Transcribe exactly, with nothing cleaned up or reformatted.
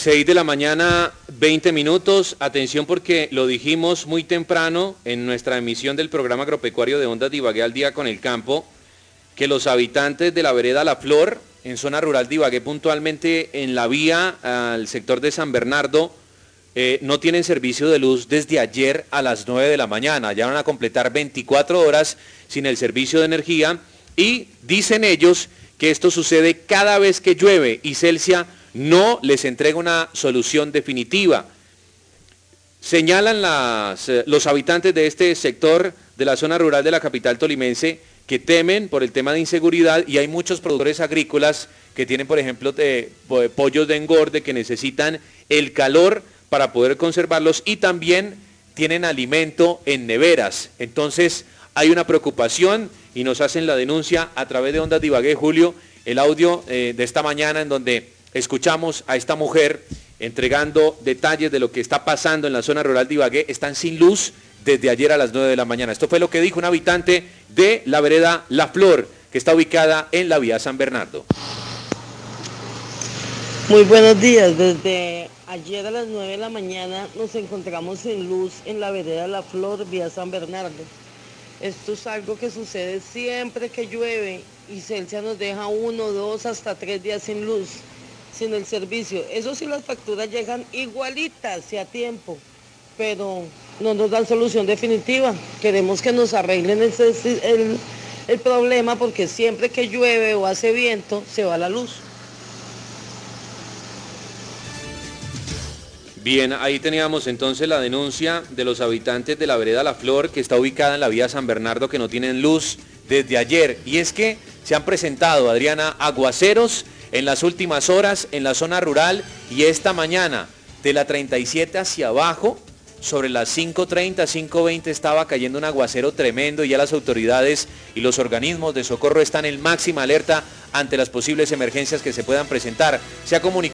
seis de la mañana, veinte minutos. Atención porque lo dijimos muy temprano en nuestra emisión del programa agropecuario de Ondas de Ibagué al día con el campo, que los habitantes de la vereda La Flor, en zona rural de Ibagué, puntualmente en la vía al sector de San Bernardo, eh, no tienen servicio de luz desde ayer a las nueve de la mañana. Ya van a completar veinticuatro horas sin el servicio de energía y dicen ellos que esto sucede cada vez que llueve y Celsia no les entrega una solución definitiva. Señalan las, eh, los habitantes de este sector de la zona rural de la capital tolimense que temen por el tema de inseguridad y hay muchos productores agrícolas que tienen, por ejemplo, de, de pollos de engorde que necesitan el calor para poder conservarlos y también tienen alimento en neveras. Entonces hay una preocupación y nos hacen la denuncia a través de Ondas de Ibagué, Julio, el audio eh, de esta mañana en donde escuchamos a esta mujer entregando detalles de lo que está pasando en la zona rural de Ibagué. Están sin luz desde ayer a las nueve de la mañana. Esto fue lo que dijo un habitante de la vereda La Flor, que está ubicada en la vía San Bernardo. Muy buenos días. Desde ayer a las nueve de la mañana nos encontramos sin luz en la vereda La Flor, vía San Bernardo. Esto es algo que sucede siempre que llueve y Celsia nos deja uno, dos, hasta tres días sin luz, sin el servicio. Eso sí, las facturas llegan igualitas y a tiempo, pero no nos dan solución definitiva. Queremos que nos arreglen el, el, el problema porque siempre que llueve o hace viento se va la luz. Bien, ahí teníamos entonces la denuncia de los habitantes de la vereda La Flor, que está ubicada en la vía San Bernardo, que no tienen luz desde ayer. Y es que se han presentado, Adriana, aguaceros en las últimas horas en la zona rural y esta mañana de la treinta y siete hacia abajo, sobre las cinco treinta, cinco veinte estaba cayendo un aguacero tremendo y ya las autoridades y los organismos de socorro están en máxima alerta ante las posibles emergencias que se puedan presentar. Se ha comunicado